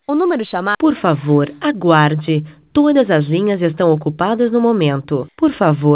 O número chamado... Por favor, aguarde. Todas as linhas estão ocupadas no momento. Por favor.